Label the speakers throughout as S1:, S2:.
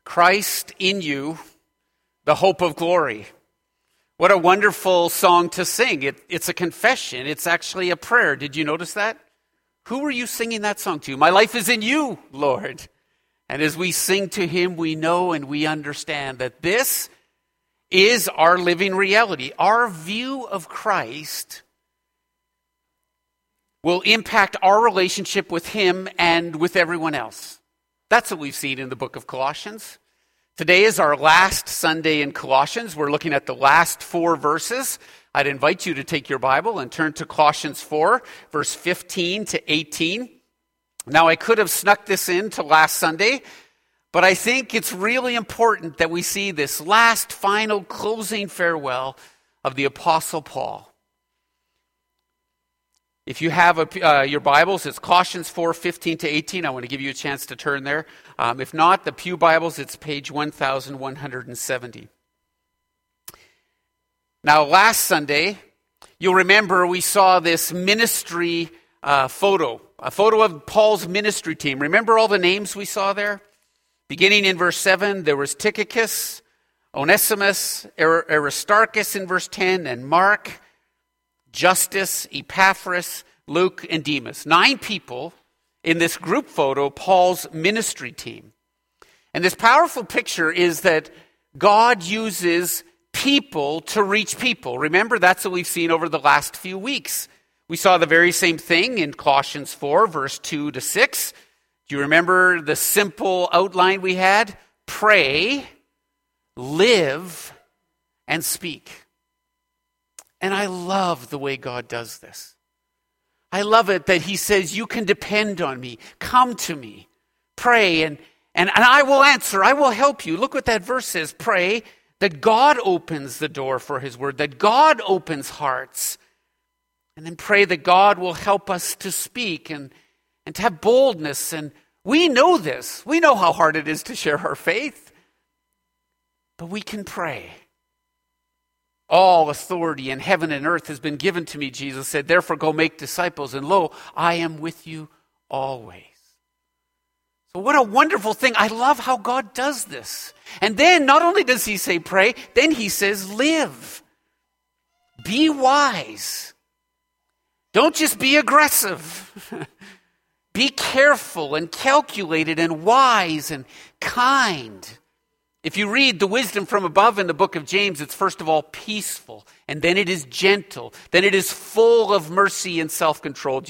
S1: Christ in you, the hope of glory. What a wonderful song to sing. It's a confession. It's actually a prayer. Did you notice that? Who were you singing that song to? My life is in you, Lord. And as we sing to him, we know and we understand that this is our living reality. Our view of Christ will impact our relationship with him and with everyone else. That's what we've seen in the book of Colossians. Today is our last Sunday in Colossians. We're looking at the last 4 verses. I'd invite you to take your Bible and turn to Colossians 4, verse 15 to 18. Now, I could have snuck this in to last Sunday, but I think it's really important that we see this last, final, closing farewell of the Apostle Paul. If you have your Bibles, it's Colossians 4, 15 to 18. I want to give you a chance to turn there. If not, the Pew Bibles, it's page 1170. Now, last Sunday, you'll remember we saw this ministry photo, a photo of Paul's ministry team. Remember all the names we saw there? Beginning in verse 7, there was Tychicus, Onesimus, Aristarchus in verse 10, and Mark, Justus, Epaphras, Luke, and Demas. 9 people in this group photo, Paul's ministry team. And this powerful picture is that God uses people to reach people. Remember, that's what we've seen over the last few weeks. We saw the very same thing in Colossians 4, verse 2 to 6. Do you remember the simple outline we had? Pray, live, and speak. And I love the way God does this. I love it that he says, you can depend on me. Come to me. Pray, and I will answer. I will help you. Look what that verse says. Pray that God opens the door for his word, that God opens hearts. And then pray that God will help us to speak and to have boldness. And we know this. We know how hard it is to share our faith. But we can pray. All authority in heaven and earth has been given to me, Jesus said. Therefore, go make disciples. And lo, I am with you always. So what a wonderful thing. I love how God does this. And then not only does he say pray, then he says live. Be wise. Don't just be aggressive. Be careful and calculated and wise and kind. If you read the wisdom from above in the book of James, it's first of all peaceful, and then it is gentle, then it is full of mercy and self-control.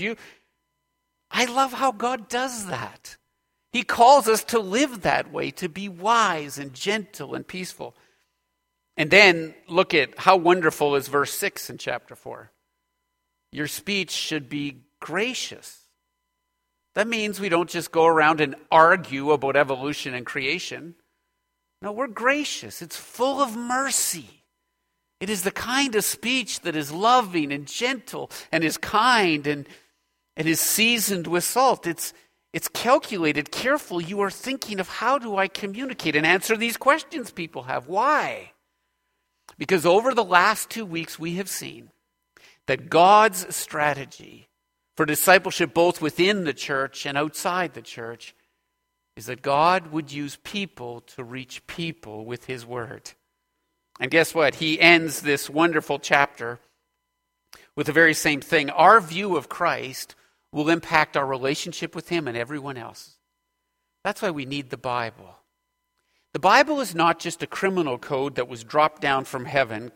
S1: I love how God does that. He calls us to live that way, to be wise and gentle and peaceful. And then look at how wonderful is verse 6 in chapter 4. Your speech should be gracious. That means we don't just go around and argue about evolution and creation. No, we're gracious. It's full of mercy. It is the kind of speech that is loving and gentle and is kind and is seasoned with salt. It's calculated, careful. You are thinking of how do I communicate and answer these questions people have. Why? Because over the last 2 weeks we have seen that God's strategy for discipleship both within the church and outside the church is that God would use people to reach people with his word. And guess what? He ends this wonderful chapter with the very same thing. Our view of Christ will impact our relationship with him and everyone else. That's why we need the Bible. The Bible is not just a criminal code that was dropped down from heaven.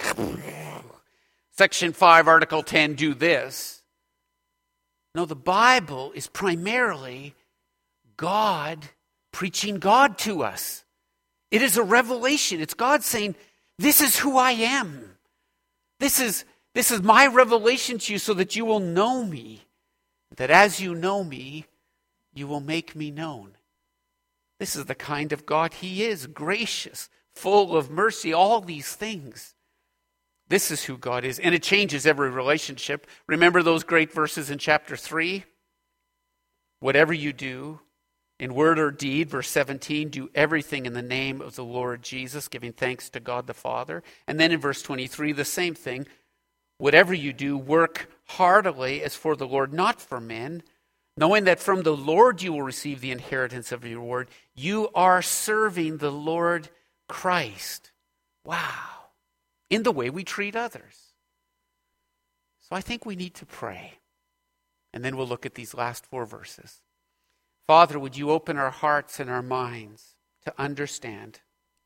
S1: Section 5, Article 10, do this. No, the Bible is primarily God preaching God to us. It is a revelation. It's God saying, this is who I am. This is my revelation to you so that you will know me. That as you know me, you will make me known. This is the kind of God he is, gracious, full of mercy, all these things. This is who God is, and it changes every relationship. Remember those great verses in chapter 3? Whatever you do, in word or deed, verse 17, do everything in the name of the Lord Jesus, giving thanks to God the Father. And then in verse 23, the same thing. Whatever you do, work heartily as for the Lord, not for men, knowing that from the Lord you will receive the inheritance of your reward. You are serving the Lord Christ. Wow. In the way we treat others. So I think we need to pray. And then we'll look at these last 4 verses. Father, would you open our hearts and our minds to understand?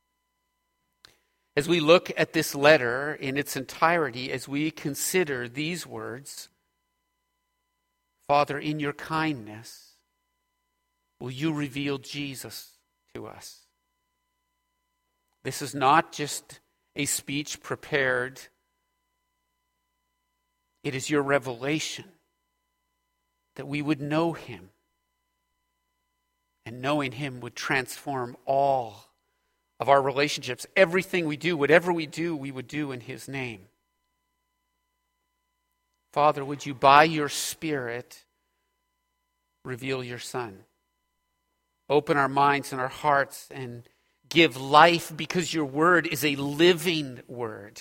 S1: As we look at this letter in its entirety, as we consider these words, Father, in your kindness, will you reveal Jesus to us? This is not just a speech prepared. It is your revelation that we would know him. And knowing him would transform all of our relationships. Everything we do, whatever we do, we would do in his name. Father, would you by your Spirit reveal your Son? Open our minds and our hearts and give life, because your word is a living word.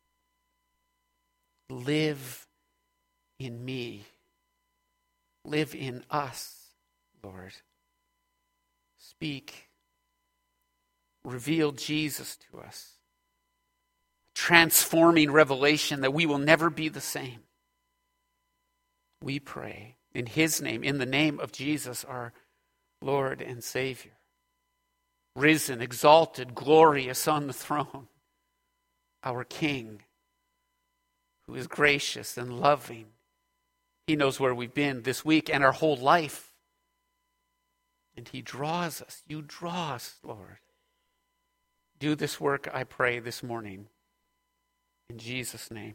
S1: Live in me. Live in us, Lord. Speak. Reveal Jesus to us. Transforming revelation that we will never be the same. We pray in his name, in the name of Jesus, our Lord and Savior. Risen, exalted, glorious on the throne. Our King, who is gracious and loving. He knows where we've been this week and our whole life. And he draws us. You draw us, Lord. Do this work, I pray, this morning. In Jesus' name.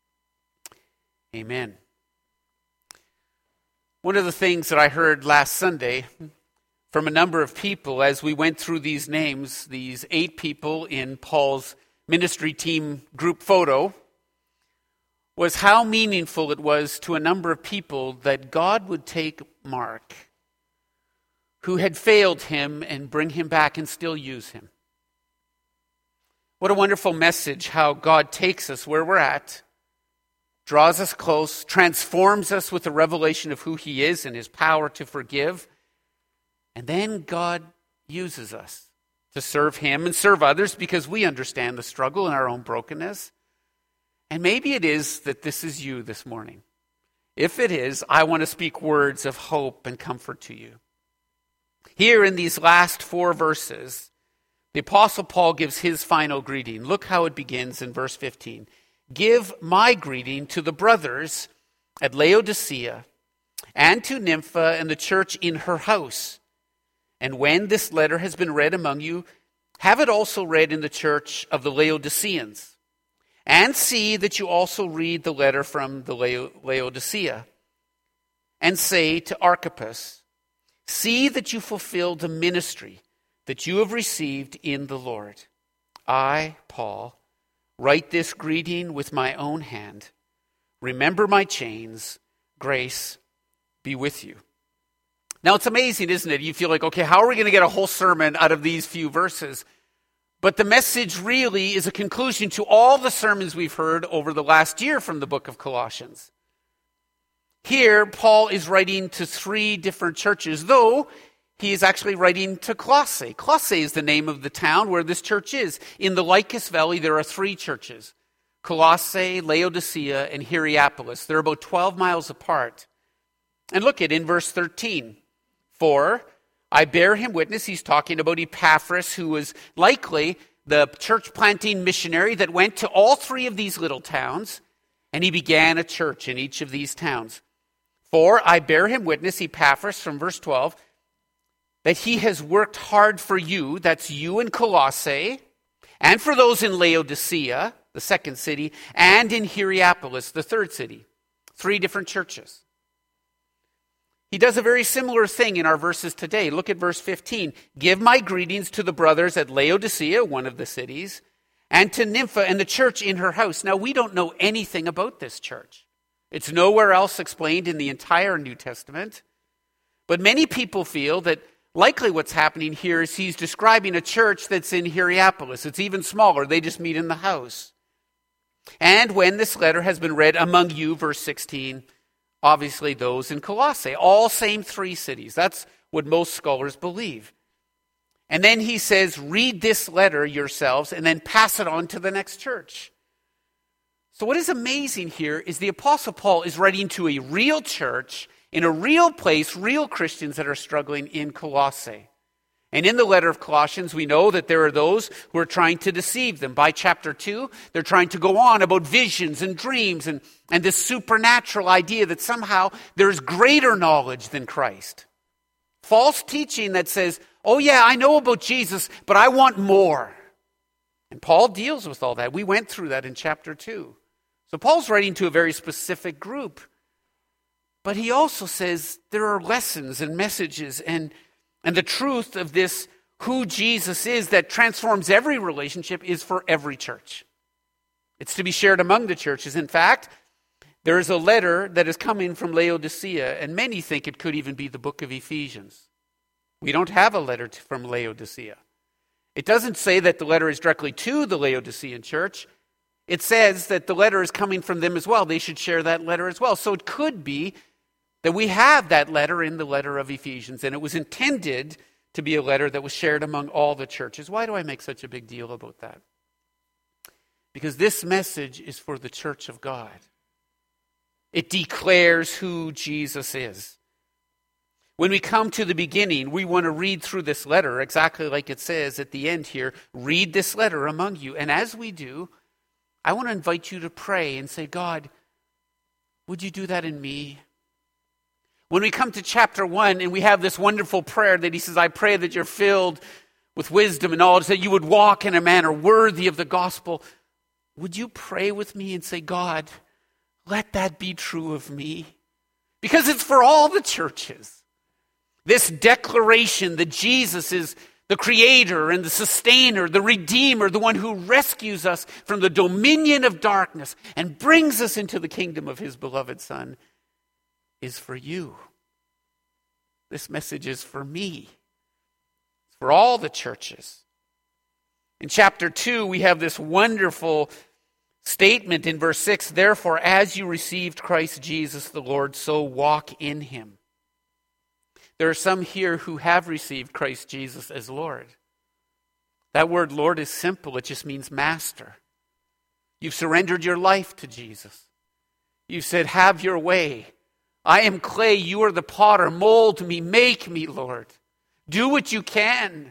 S1: Amen. One of the things that I heard last Sunday from a number of people as we went through these names, these 8 people in Paul's ministry team group photo, was how meaningful it was to a number of people that God would take Mark, who had failed him, and bring him back and still use him. What a wonderful message, how God takes us where we're at, draws us close, transforms us with the revelation of who he is and his power to forgive. And then God uses us to serve him and serve others because we understand the struggle in our own brokenness. And maybe it is that this is you this morning. If it is, I want to speak words of hope and comfort to you. Here in these last 4 verses, the Apostle Paul gives his final greeting. Look how it begins in verse 15. Give my greeting to the brothers at Laodicea and to Nympha and the church in her house. And when this letter has been read among you, have it also read in the church of the Laodiceans. And see that you also read the letter from the Laodicea. And say to Archippus, see that you fulfill the ministry that you have received in the Lord. I, Paul, write this greeting with my own hand. Remember my chains. Grace be with you. Now it's amazing, isn't it? You feel like, okay, how are we going to get a whole sermon out of these few verses? But the message really is a conclusion to all the sermons we've heard over the last year from the book of Colossians. Here, Paul is writing to 3 different churches, though he is actually writing to Colossae. Colossae is the name of the town where this church is. In the Lycus Valley, there are 3 churches. Colossae, Laodicea, and Hierapolis. They're about 12 miles apart. And look at in verse 13. For I bear him witness, he's talking about Epaphras, who was likely the church planting missionary that went to all 3 of these little towns, and he began a church in each of these towns. For I bear him witness, Epaphras, from verse 12, that he has worked hard for you, that's you in Colossae, and for those in Laodicea, the 2nd city, and in Hierapolis, the 3rd city. 3 different churches. He does a very similar thing in our verses today. Look at verse 15. Give my greetings to the brothers at Laodicea, one of the cities, and to Nympha and the church in her house. Now, we don't know anything about this church. It's nowhere else explained in the entire New Testament. But many people feel that likely what's happening here is he's describing a church that's in Hierapolis. It's even smaller. They just meet in the house. And when this letter has been read among you, verse 16, obviously those in Colossae. All same 3 cities. That's what most scholars believe. And then he says, read this letter yourselves and then pass it on to the next church. So what is amazing here is the Apostle Paul is writing to a real church in a real place, real Christians that are struggling in Colossae. And in the letter of Colossians, we know that there are those who are trying to deceive them. By chapter 2, they're trying to go on about visions and dreams and this supernatural idea that somehow there's greater knowledge than Christ. False teaching that says, oh yeah, I know about Jesus, but I want more. And Paul deals with all that. We went through that in chapter 2. So Paul's writing to a very specific group. But he also says there are lessons and messages and the truth of this, who Jesus is, that transforms every relationship, is for every church. It's to be shared among the churches. In fact, there is a letter that is coming from Laodicea, and many think it could even be the book of Ephesians. We don't have a letter from Laodicea. It doesn't say that the letter is directly to the Laodicean church. It says that the letter is coming from them as well. They should share that letter as well. So it could be that we have that letter in the letter of Ephesians, and it was intended to be a letter that was shared among all the churches. Why do I make such a big deal about that? Because this message is for the church of God. It declares who Jesus is. When we come to the beginning, we want to read through this letter exactly like it says at the end here, read this letter among you. And as we do, I want to invite you to pray and say, God, would you do that in me? When we come to chapter 1 and we have this wonderful prayer that he says, I pray that you're filled with wisdom and knowledge, that you would walk in a manner worthy of the gospel. Would you pray with me and say, God, let that be true of me? Because it's for all the churches. This declaration that Jesus is the creator and the sustainer, the redeemer, the one who rescues us from the dominion of darkness and brings us into the kingdom of his beloved Son, is for you. This message is for me. It's for all the churches. In chapter 2, we have this wonderful statement in verse 6, therefore, as you received Christ Jesus the Lord, so walk in him. There are some here who have received Christ Jesus as Lord. That word Lord is simple. It just means master. You've surrendered your life to Jesus. You've said, have your way. I am clay, you are the potter. Mold me, make me, Lord. Do what you can.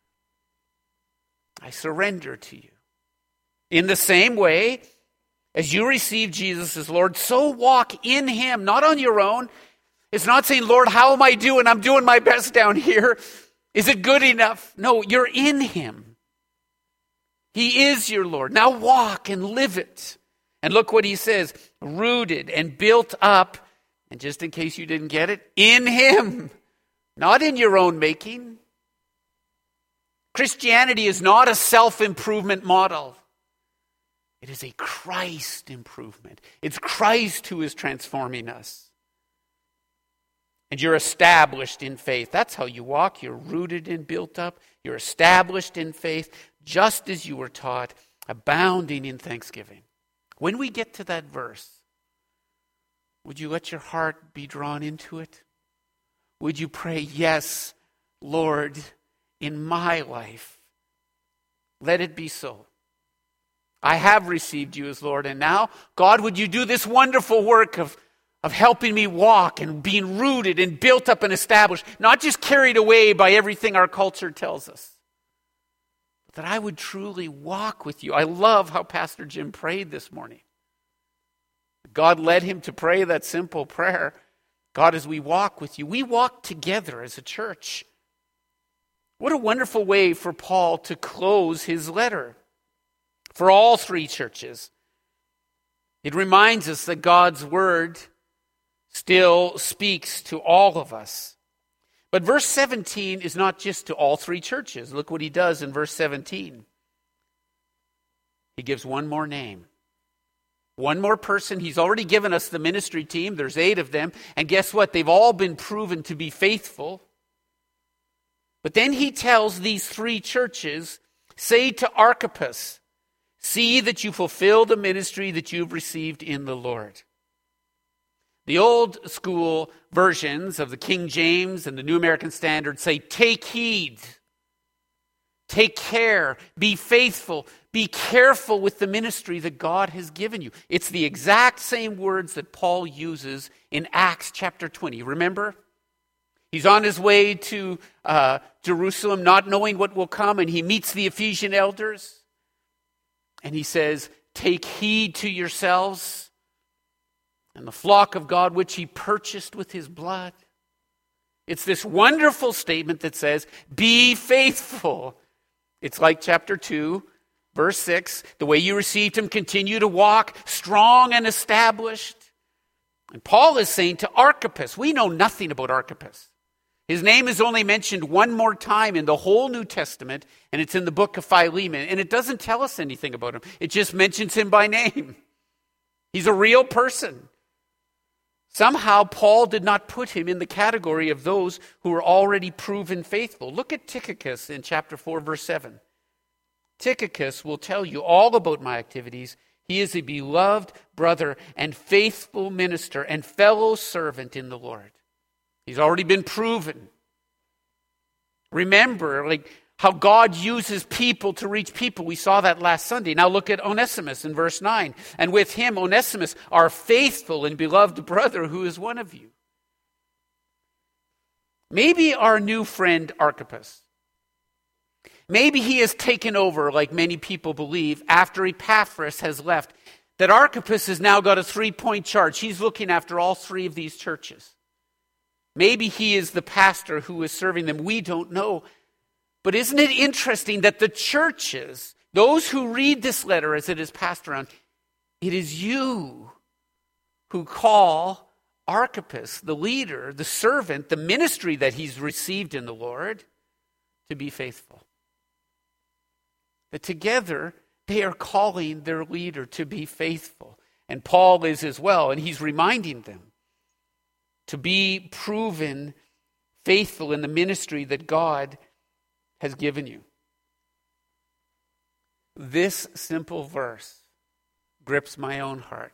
S1: I surrender to you. In the same way, as you receive Jesus as Lord, so walk in him, not on your own. It's not saying, Lord, how am I doing? I'm doing my best down here. Is it good enough? No, you're in him. He is your Lord. Now walk and live it. And look what he says, rooted and built up, and just in case you didn't get it, in him, not in your own making. Christianity is not a self-improvement model. It is a Christ improvement. It's Christ who is transforming us. And you're established in faith. That's how you walk. You're rooted and built up. You're established in faith, just as you were taught, abounding in thanksgiving. When we get to that verse, would you let your heart be drawn into it? Would you pray, yes, Lord, in my life, let it be so. I have received you as Lord, and now, God, would you do this wonderful work of helping me walk and being rooted and built up and established, not just carried away by everything our culture tells us, but that I would truly walk with you. I love how Pastor Jim prayed this morning. God led him to pray that simple prayer. God, as we walk with you, we walk together as a church. What a wonderful way for Paul to close his letter for all 3 churches. It reminds us that God's word still speaks to all of us. But verse 17 is not just to all 3 churches. Look what he does in verse 17. He gives one more name. One more person. He's already given us the ministry team. There's 8 of them. And guess what? They've all been proven to be faithful. But then he tells these 3 churches, say to Archippus, see that you fulfill the ministry that you've received in the Lord. The old school versions of the King James and the New American Standard say, take heed, take care, be faithful, be careful with the ministry that God has given you. It's the exact same words that Paul uses in Acts chapter 20. Remember? He's on his way to Jerusalem, not knowing what will come, and he meets the Ephesian elders. And he says, take heed to yourselves and the flock of God which he purchased with his blood. It's this wonderful statement that says, be faithful. It's like chapter 2, verse 6. The way you received him, continue to walk strong and established. And Paul is saying to Archippus, we know nothing about Archippus. His name is only mentioned one more time in the whole New Testament, and it's in the book of Philemon, and it doesn't tell us anything about him. It just mentions him by name. He's a real person. Somehow, Paul did not put him in the category of those who were already proven faithful. Look at Tychicus in chapter 4, verse 7. Tychicus will tell you all about my activities. He is a beloved brother and faithful minister and fellow servant in the Lord. He's already been proven. Remember, how God uses people to reach people. We saw that last Sunday. Now look at Onesimus in verse 9. And with him, Onesimus, our faithful and beloved brother, who is one of you. Maybe our new friend Archippus, maybe he has taken over, like many people believe, after Epaphras has left, that Archippus has now got a 3-point charge. He's looking after all 3 of these churches. Maybe he is the pastor who is serving them. We don't know. But isn't it interesting that the churches, those who read this letter as it is passed around, it is you who call Archippus, the leader, the servant, the ministry that he's received in the Lord, to be faithful. That together they are calling their leader to be faithful. And Paul is as well, and he's reminding them to be proven faithful in the ministry that God has given you. This simple verse grips my own heart.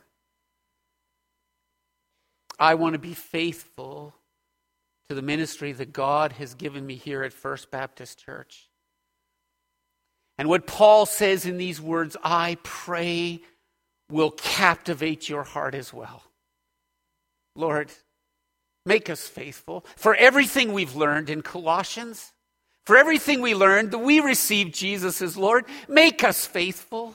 S1: I want to be faithful to the ministry that God has given me here at First Baptist Church. And what Paul says in these words, I pray, will captivate your heart as well. Lord, make us faithful. For everything we've learned in Colossians, for everything we learned that we received Jesus as Lord, make us faithful.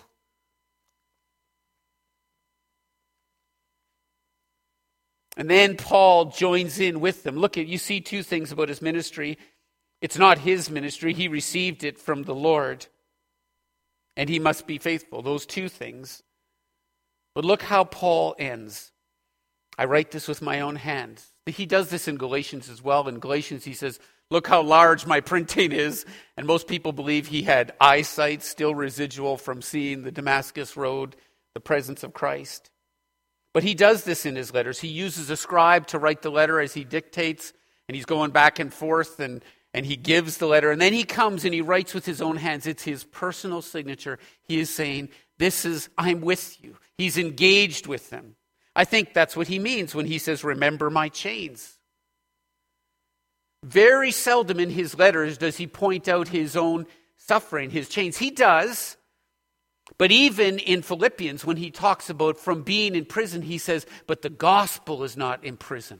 S1: And then Paul joins in with them. Look, you see 2 things about his ministry. It's not his ministry. He received it from the Lord. And he must be faithful. Those 2 things. But look how Paul ends. I write this with my own hand. He does this in Galatians as well. In Galatians he says, look how large my printing is. And most people believe he had eyesight still residual from seeing the Damascus Road, the presence of Christ. But he does this in his letters. He uses a scribe to write the letter as he dictates, and he's going back and forth, and he gives the letter. And then he comes and he writes with his own hands. It's his personal signature. He is saying, I'm with you. He's engaged with them. I think that's what he means when he says, remember my chains. Very seldom in his letters does he point out his own suffering, his chains. He does, but even in Philippians, when he talks about from being in prison, he says, but the gospel is not imprisoned.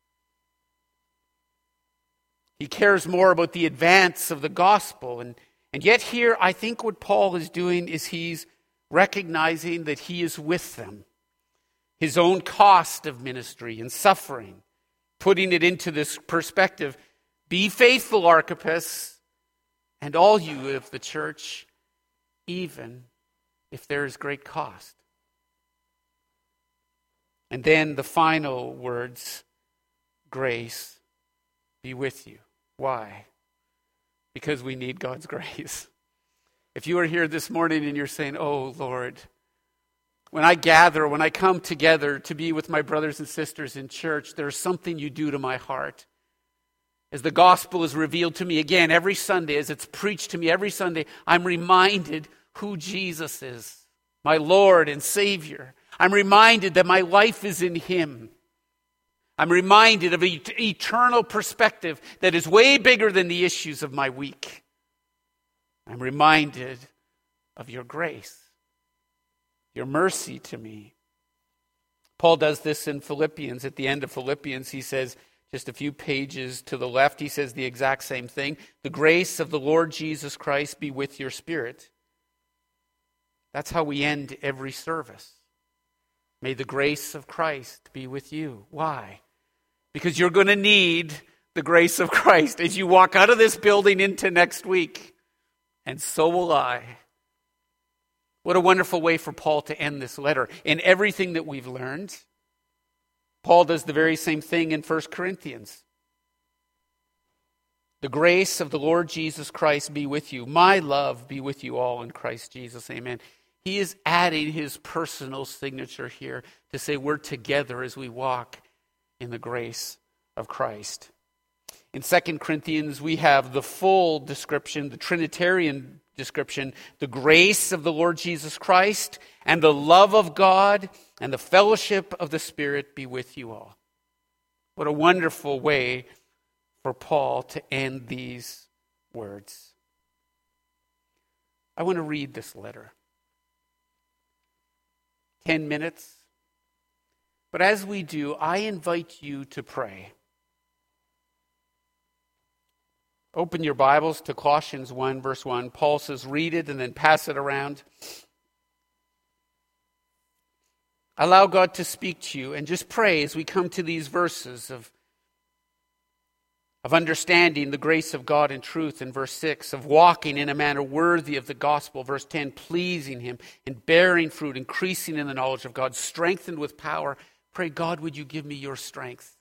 S1: He cares more about the advance of the gospel. And yet here, I think what Paul is doing is he's recognizing that he is with them. His own cost of ministry and suffering, putting it into this perspective. Be faithful, Archippus, and all you of the church, even if there is great cost. And then the final words, grace be with you. Why? Because we need God's grace. If you are here this morning and you're saying, oh Lord, when I come together to be with my brothers and sisters in church, there's something you do to my heart. As the gospel is revealed to me again every Sunday, as it's preached to me every Sunday, I'm reminded who Jesus is, my Lord and Savior. I'm reminded that my life is in Him. I'm reminded of an eternal perspective that is way bigger than the issues of my week. I'm reminded of your grace, your mercy to me. Paul does this in Philippians. At the end of Philippians, he says, just a few pages to the left, he says the exact same thing. The grace of the Lord Jesus Christ be with your spirit. That's how we end every service. May the grace of Christ be with you. Why? Because you're going to need the grace of Christ as you walk out of this building into next week. And so will I. What a wonderful way for Paul to end this letter. In everything that we've learned, Paul does the very same thing in 1 Corinthians. The grace of the Lord Jesus Christ be with you. My love be with you all in Christ Jesus. Amen. He is adding his personal signature here to say we're together as we walk in the grace of Christ. In 2 Corinthians, we have the full description, the Trinitarian description, the grace of the Lord Jesus Christ and the love of God and the fellowship of the Spirit be with you all. What a wonderful way for Paul to end these words. I want to read this letter. 10 minutes. But as we do, I invite you to pray. Open your Bibles to Colossians 1, verse 1. Paul says, read it and then pass it around. Allow God to speak to you and just pray as we come to these verses of understanding the grace of God in truth in verse 6, of walking in a manner worthy of the gospel, verse 10, pleasing him and bearing fruit, increasing in the knowledge of God, strengthened with power. Pray, God, would you give me your strength?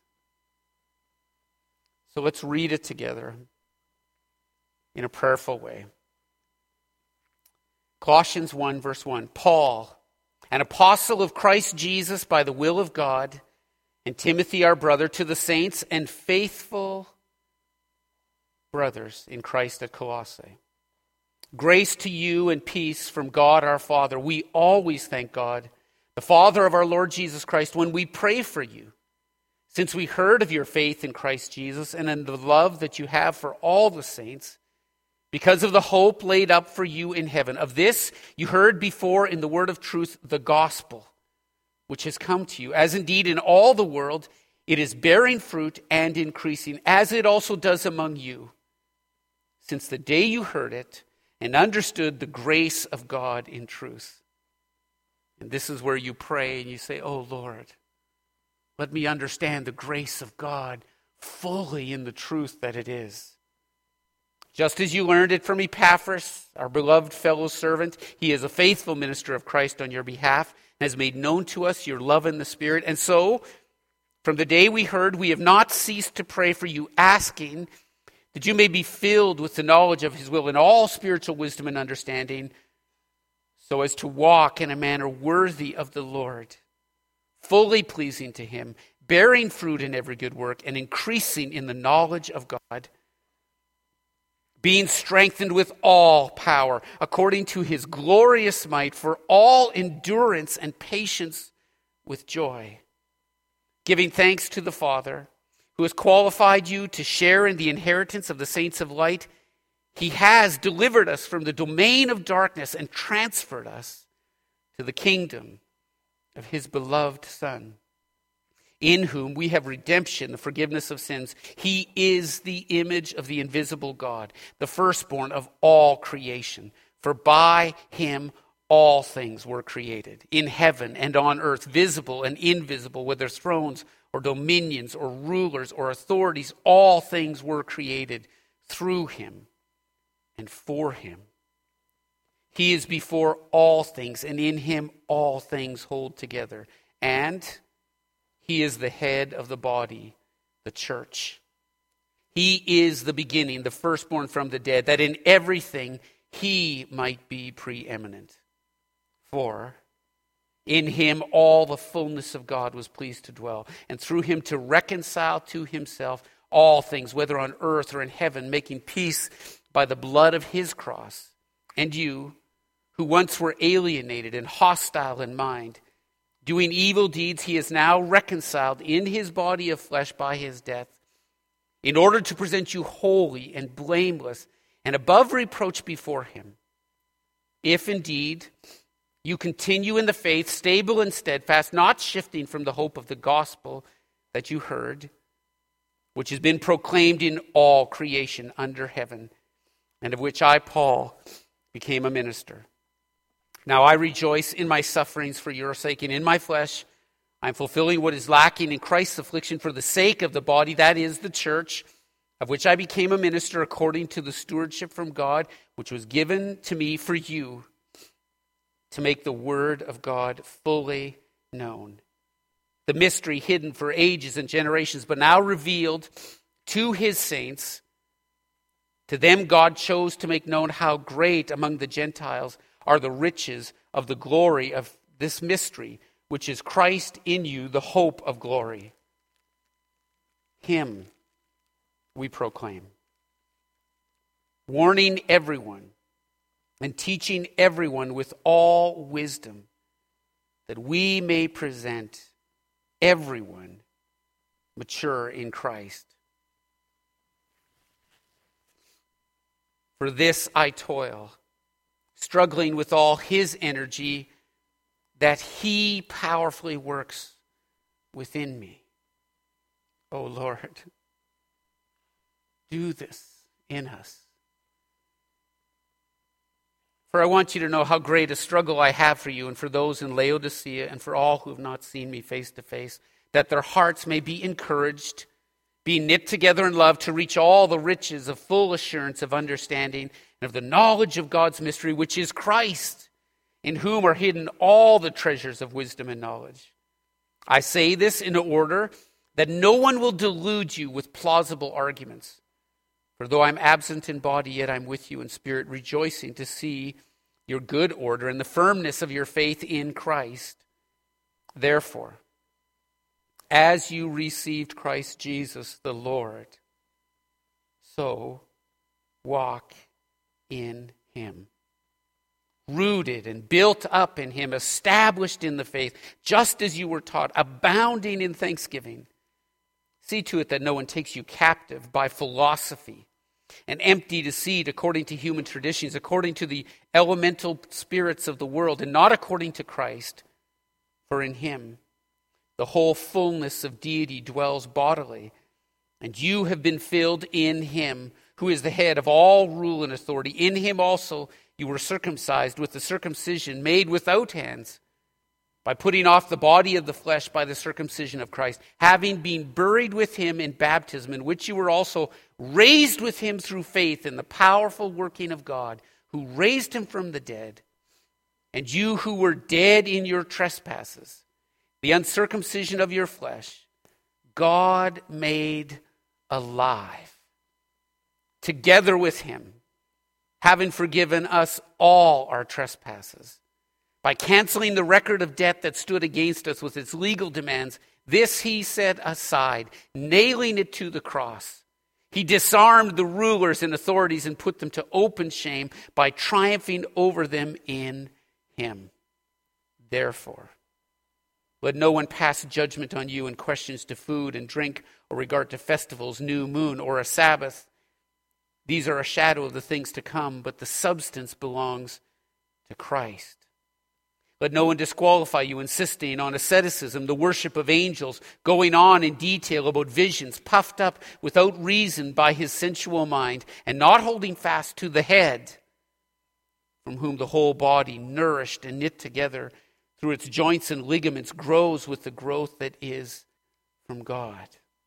S1: So let's read it together in a prayerful way. Colossians 1, verse 1. Paul, an apostle of Christ Jesus by the will of God, and Timothy our brother, to the saints and faithful brothers in Christ at Colossae. Grace to you and peace from God our Father. We always thank God, the Father of our Lord Jesus Christ, when we pray for you, since we heard of your faith in Christ Jesus and in the love that you have for all the saints, because of the hope laid up for you in heaven. Of this you heard before in the word of truth, the gospel, which has come to you, as indeed in all the world it is bearing fruit and increasing, as it also does among you, since the day you heard it and understood the grace of God in truth. And this is where you pray and you say, oh Lord, let me understand the grace of God fully in the truth that it is. Just as you learned it from Epaphras, our beloved fellow servant, he is a faithful minister of Christ on your behalf and has made known to us your love in the Spirit. And so, from the day we heard, we have not ceased to pray for you, asking that you may be filled with the knowledge of his will in all spiritual wisdom and understanding, so as to walk in a manner worthy of the Lord, fully pleasing to him, bearing fruit in every good work, and increasing in the knowledge of God, being strengthened with all power, according to his glorious might, for all endurance and patience with joy, giving thanks to the Father, who has qualified you to share in the inheritance of the saints of light. He has delivered us from the domain of darkness and transferred us to the kingdom of his beloved Son, in whom we have redemption, the forgiveness of sins. He is the image of the invisible God, the firstborn of all creation. For by him all things were created, in heaven and on earth, visible and invisible, whether thrones or dominions or rulers or authorities. All things were created through him and for him. He is before all things, and in him all things hold together. And he is the head of the body, the church. He is the beginning, the firstborn from the dead, that in everything he might be preeminent. For in him all the fullness of God was pleased to dwell, and through him to reconcile to himself all things, whether on earth or in heaven, making peace by the blood of his cross. And you, who once were alienated and hostile in mind, doing evil deeds, he is now reconciled in his body of flesh by his death, in order to present you holy and blameless and above reproach before him. If indeed you continue in the faith, stable and steadfast, not shifting from the hope of the gospel that you heard, which has been proclaimed in all creation under heaven, and of which I, Paul, became a minister. Now I rejoice in my sufferings for your sake, and in my flesh I am fulfilling what is lacking in Christ's affliction for the sake of the body, that is, the church, of which I became a minister according to the stewardship from God, which was given to me for you, to make the word of God fully known. The mystery hidden for ages and generations, but now revealed to his saints. To them God chose to make known how great among the Gentiles are the riches of the glory of this mystery, which is Christ in you, the hope of glory. Him we proclaim, warning everyone and teaching everyone with all wisdom, that we may present everyone mature in Christ. For this I toil, struggling with all his energy that he powerfully works within me. Oh Lord, do this in us. For I want you to know how great a struggle I have for you and for those in Laodicea and for all who have not seen me face to face, that their hearts may be encouraged, be knit together in love, to reach all the riches of full assurance of understanding and of the knowledge of God's mystery, which is Christ, in whom are hidden all the treasures of wisdom and knowledge. I say this in order that no one will delude you with plausible arguments. For though I'm absent in body, yet I'm with you in spirit, rejoicing to see your good order and the firmness of your faith in Christ. Therefore, as you received Christ Jesus the Lord, so walk in him, rooted and built up in him, established in the faith, just as you were taught, abounding in thanksgiving. See to it that no one takes you captive by philosophy and empty deceit according to human traditions, according to the elemental spirits of the world, and not according to Christ. For in him the whole fullness of deity dwells bodily, and you have been filled in him, who is the head of all rule and authority. In him also you were circumcised with the circumcision made without hands, by putting off the body of the flesh by the circumcision of Christ, having been buried with him in baptism, in which you were also raised with him through faith in the powerful working of God, who raised him from the dead. And you who were dead in your trespasses, the uncircumcision of your flesh, God made alive, together with him, having forgiven us all our trespasses. By canceling the record of debt that stood against us with its legal demands, this he set aside, nailing it to the cross. He disarmed the rulers and authorities and put them to open shame by triumphing over them in him. Therefore, let no one pass judgment on you in questions to food and drink or regard to festivals, new moon, or a Sabbath. These are a shadow of the things to come, but the substance belongs to Christ. Let no one disqualify you, insisting on asceticism, the worship of angels, going on in detail about visions, puffed up without reason by his sensual mind, and not holding fast to the head, from whom the whole body, nourished and knit together through its joints and ligaments, grows with the growth that is from God.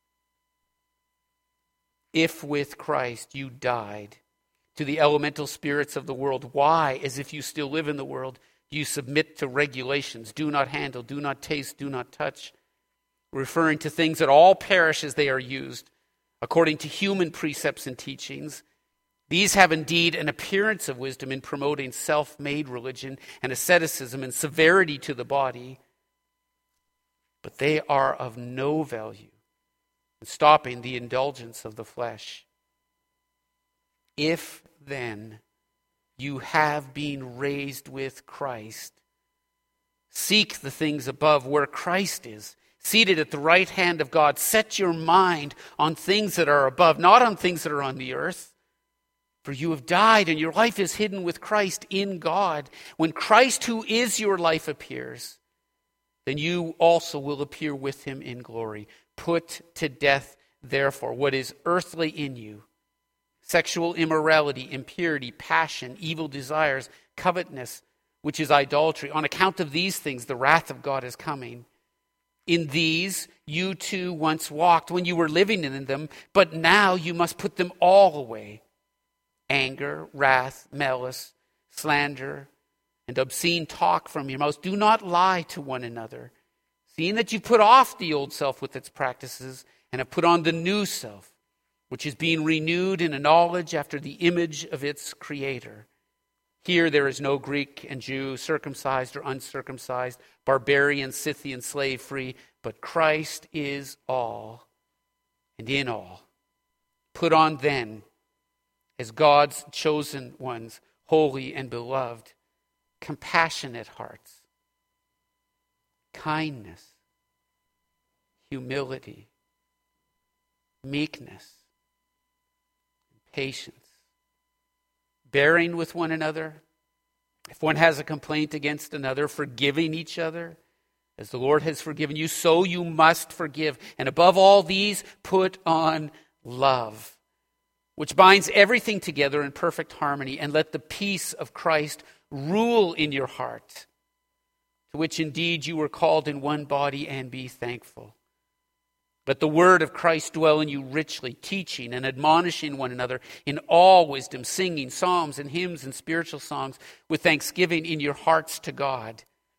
S1: If with Christ you died to the elemental spirits of the world, why, as if you still live in the world, do you submit to regulations? Do not handle, do not taste, do not touch, referring to things that all perish as they are used, according to human precepts and teachings. These have indeed an appearance of wisdom in promoting self-made religion and asceticism and severity to the body, but they are of no value in stopping the indulgence of the flesh. If then you have been raised with Christ, Seek the things above where Christ is, seated at the right hand of God. Set your mind on things that are above, not on things that are on the earth. For you have died, and your life is hidden with Christ in God. When Christ, who is your life, appears, then you also will appear with him in glory. Put to death, therefore, what is earthly in you: sexual immorality, impurity, passion, evil desires, covetousness, which is idolatry. On account of these things, the wrath of God is coming. In these you too once walked when you were living in them, but now you must put them all away: anger, wrath, malice, slander, and obscene talk from your mouth. Do not lie to one another, seeing that you put off the old self with its practices and have put on the new self, which is being renewed in a knowledge after the image of its creator. Here there is no Greek and Jew, circumcised or uncircumcised, barbarian, Scythian, slave free, but Christ is all and in all. Put on then, as God's chosen ones, holy and beloved, compassionate hearts, kindness, humility, meekness, patience, bearing with one another. If one has a complaint against another, forgiving each other. As the Lord has forgiven you, so you must forgive. And above all these, put on love, which binds everything together in perfect harmony. And let the peace of Christ rule in your heart, to which indeed you were called in one body, and be thankful. Let the word of Christ dwell in you richly, teaching and admonishing one another in all wisdom, singing psalms and hymns and spiritual songs with thanksgiving in your hearts to God.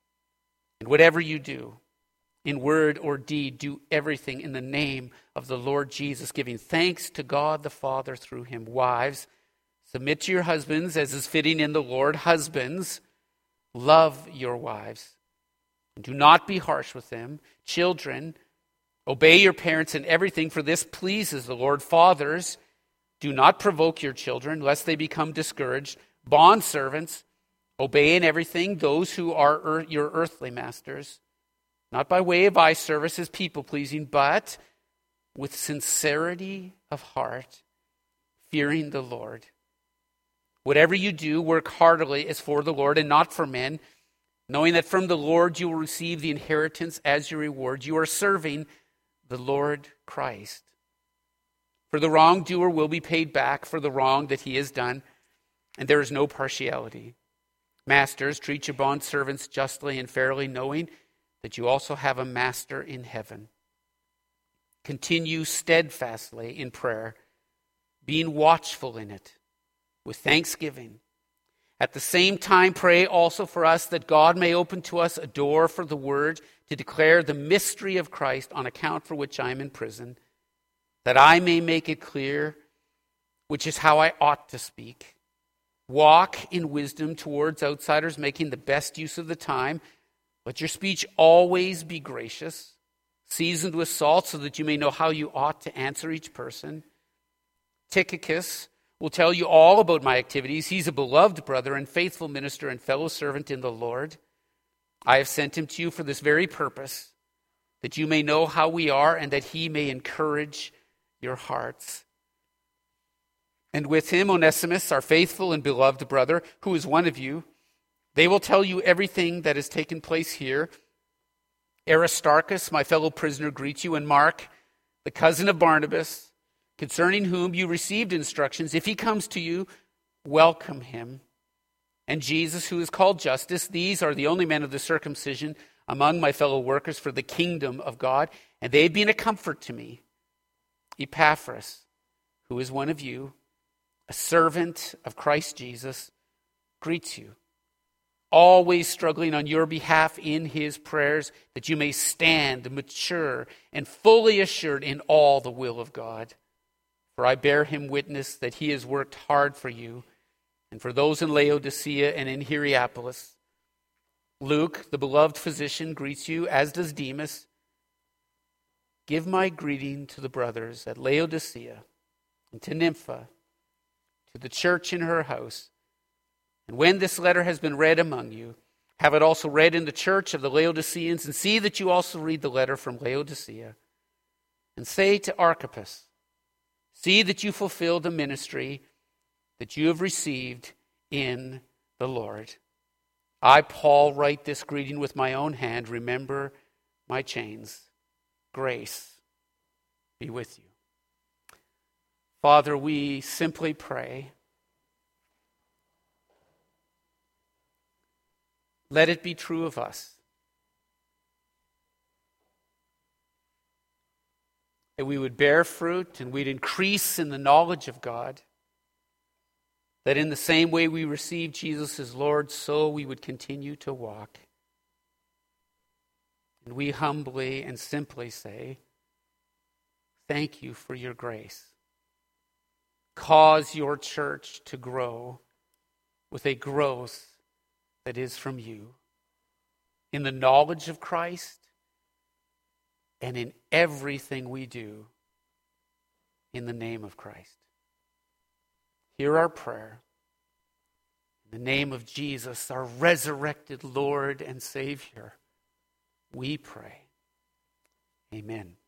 S1: And whatever you do, in word or deed, do everything in the name of the Lord Jesus, giving thanks to God the Father through him. Wives, submit to your husbands as is fitting in the Lord. Husbands, love your wives, and do not be harsh with them. Children, obey your parents in everything, for this pleases the Lord. Fathers, do not provoke your children, lest they become discouraged. Bondservants, obey in everything those who are your earthly masters, not by way of eye service as people-pleasing, but with sincerity of heart, fearing the Lord. Whatever you do, work heartily as for the Lord and not for men, knowing that from the Lord you will receive the inheritance as your reward. You are serving the Lord Christ. For the wrongdoer will be paid back for the wrong that he has done, and there is no partiality. Masters, treat your bondservants justly and fairly, knowing that you also have a master in heaven. Continue steadfastly in prayer, being watchful in it with thanksgiving. At the same time, pray also for us that God may open to us a door for the word to declare the mystery of Christ, on account for which I am in prison, that I may make it clear, which is how I ought to speak. Walk in wisdom towards outsiders, making the best use of the time. Let your speech always be gracious, seasoned with salt, so that you may know how you ought to answer each person. Tychicus will tell you all about my activities. He's a beloved brother and faithful minister and fellow servant in the Lord. I have sent him to you for this very purpose, that you may know how we are and that he may encourage your hearts. And with him, Onesimus, our faithful and beloved brother, who is one of you, they will tell you everything that has taken place here. Aristarchus, my fellow prisoner, greets you, and Mark, the cousin of Barnabas, concerning whom you received instructions. If he comes to you, welcome him. And Jesus, who is called Justus. These are the only men of the circumcision among my fellow workers for the kingdom of God, and they've been a comfort to me. Epaphras, who is one of you, a servant of Christ Jesus, greets you, always struggling on your behalf in his prayers, that you may stand mature and fully assured in all the will of God. For I bear him witness that he has worked hard for you, and for those in Laodicea and in Hierapolis. Luke, the beloved physician, greets you, as does Demas. Give my greeting to the brothers at Laodicea and to Nympha, to the church in her house. And when this letter has been read among you, Have it also read in the church of the Laodiceans, and see that you also read the letter from Laodicea. And say to Archippus, see that you fulfill the ministry that you have received in the Lord. I, Paul, write this greeting with my own hand. Remember my chains. Grace be with you. Father, we simply pray, let it be true of us that we would bear fruit and we'd increase in the knowledge of God, that in the same way we receive Jesus as Lord, so we would continue to walk. And we humbly and simply say, thank you for your grace. Cause your church to grow with a growth that is from you in the knowledge of Christ and in everything we do in the name of Christ. Hear our prayer. In the name of Jesus, our resurrected Lord and Savior, we pray. Amen.